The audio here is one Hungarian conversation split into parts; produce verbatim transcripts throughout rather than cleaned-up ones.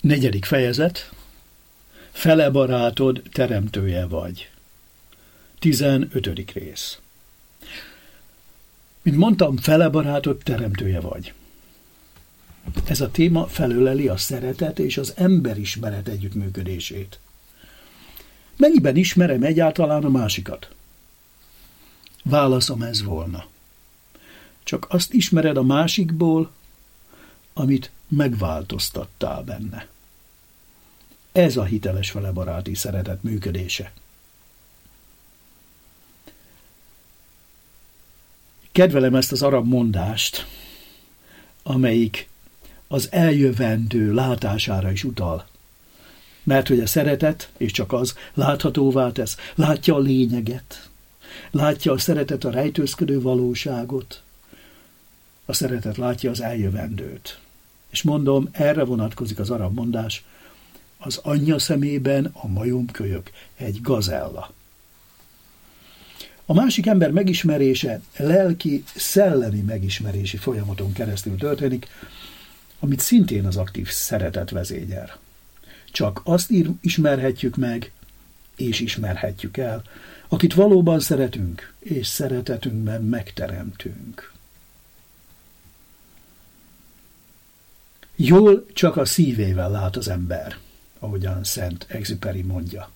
Negyedik fejezet. Fele barátod teremtője vagy. Tizenötödik rész. Mint mondtam, fele barátod teremtője vagy. Ez a téma felöleli a szeretet és az emberismeret együttműködését. Mennyiben ismerem egyáltalán a másikat? Válaszom ez volna. Csak azt ismered a másikból, amit megváltoztattál benne. Ez a hiteles felebaráti szeretet működése. Kedvelem ezt az arab mondást, amelyik az eljövendő látására is utal. Mert hogy a szeretet, és csak az, láthatóvá tesz, látja a lényeget, látja a szeretet a rejtőzködő valóságot, a szeretet látja az eljövendőt. És mondom, erre vonatkozik az arab mondás, az anyja szemében a majomkölyök egy gazella. A másik ember megismerése lelki, szellemi megismerési folyamaton keresztül történik, amit szintén az aktív szeretet vezényel. Csak azt ismerhetjük meg, és ismerhetjük el, akit valóban szeretünk, és szeretetünkben megteremtünk. Jól csak a szívével lát az ember, ahogyan Szent Exupéry mondja.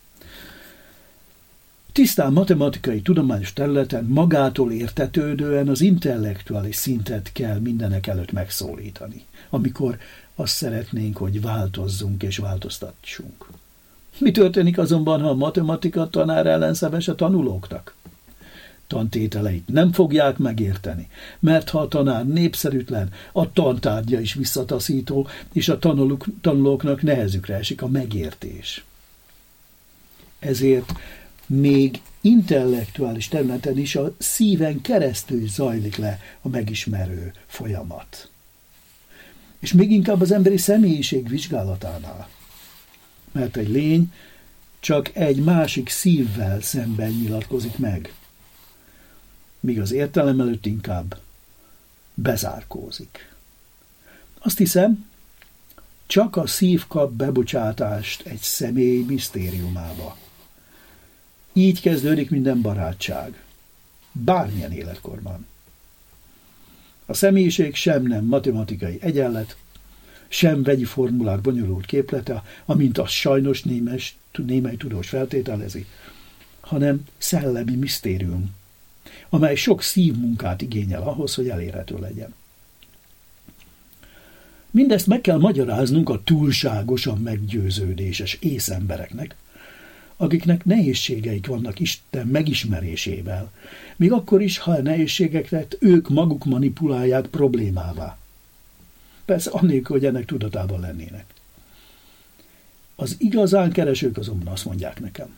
Tisztán matematikai tudományos területen magától értetődően az intellektuális szintet kell mindenek előtt megszólítani, amikor azt szeretnénk, hogy változzunk és változtassunk. Mi történik azonban, ha a matematika tanár ellenszemes a tanulóknak? Tantételeit nem fogják megérteni, mert ha a tanár népszerűtlen, a tantárgya is visszataszító, és a tanulók, tanulóknak nehezükre esik a megértés. Ezért még intellektuális területen is a szíven keresztül zajlik le a megismerő folyamat. És még inkább az emberi személyiség vizsgálatánál. Mert egy lény csak egy másik szívvel szemben nyilatkozik meg, míg az értelem előtt inkább bezárkózik. Azt hiszem, csak a szív kap bebocsátást egy személy misztériumába. Így kezdődik minden barátság, bármilyen életkorban. A személyiség sem nem matematikai egyenlet, sem vegyi formulák bonyolult képlete, amint azt sajnos némes, némely tudós feltételezi, hanem szellemi misztérium, amely sok szívmunkát igényel ahhoz, hogy elérhető legyen. Mindezt meg kell magyaráznunk a túlságosan meggyőződéses észembereknek, akiknek nehézségeik vannak Isten megismerésével, még akkor is, ha a nehézségeket ők maguk manipulálják problémává. Persze annélkül, hogy ennek tudatában lennének. Az igazán keresők azonban azt mondják nekem.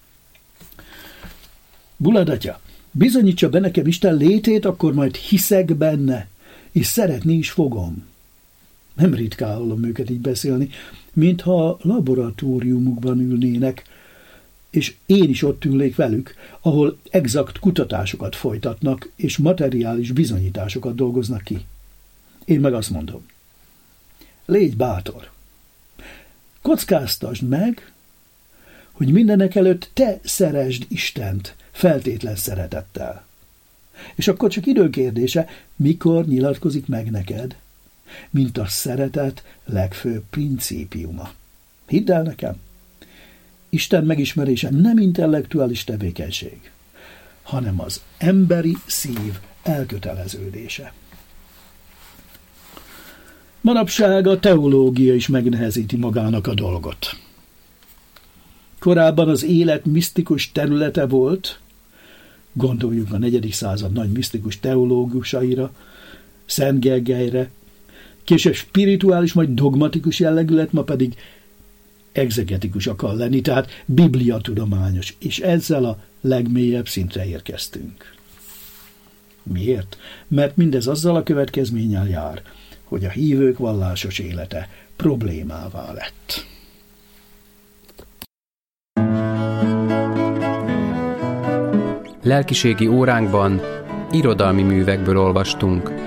Bulad atya, bizonyítsa be nekem Isten létét, akkor majd hiszek benne, és szeretni is fogom. Nem ritkán hallom őket így beszélni, mintha laboratóriumukban ülnének, és én is ott ülnék velük, ahol exakt kutatásokat folytatnak, és materiális bizonyításokat dolgoznak ki. Én meg azt mondom. Légy bátor. Kockáztasd meg, hogy mindenek előtt te szeresd Istent feltétlen szeretettel. És akkor csak időkérdése, mikor nyilatkozik meg neked, mint a szeretet legfőbb principiuma. Hidd el nekem, Isten megismerése nem intellektuális tevékenység, hanem az emberi szív elköteleződése. Manapság a teológia is megnehezíti magának a dolgot. Korábban az élet misztikus területe volt, gondoljunk a negyedik század nagy misztikus teológusaira, Szent Gergelyre, később spirituális, majd dogmatikus jellegű lett, ma pedig egzegetikus akar lenni, tehát bibliatudományos, és ezzel a legmélyebb szintre érkeztünk. Miért? Mert mindez azzal a következménnyel jár, hogy a hívők vallásos élete problémává lett. Lelkiségi óránkban irodalmi művekből olvastunk.